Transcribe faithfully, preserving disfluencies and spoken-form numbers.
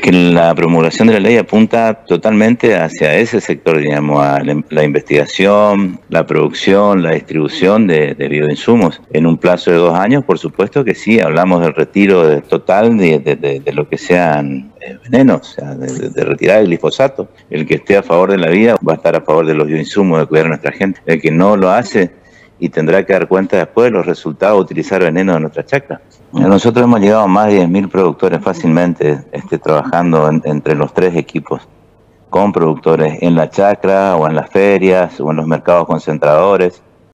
que la promulgación de la ley apunta totalmente hacia ese sector, digamos, a la, la investigación, la producción, la distribución de, de bioinsumos. En un plazo de dos años, por supuesto que sí, hablamos del retiro de, total de, de, de, de lo que sean eh, venenos, o sea, de, de retirar el glifosato. El que esté a favor de la vida va a estar a favor de los bioinsumos, de cuidar a nuestra gente. El que no lo hace y tendrá que dar cuenta después de los resultados de utilizar veneno de nuestra chacra. Nosotros hemos llegado a más de diez mil productores fácilmente este, trabajando en, entre los tres equipos, con productores en la chacra o en las ferias o en los mercados concentradores.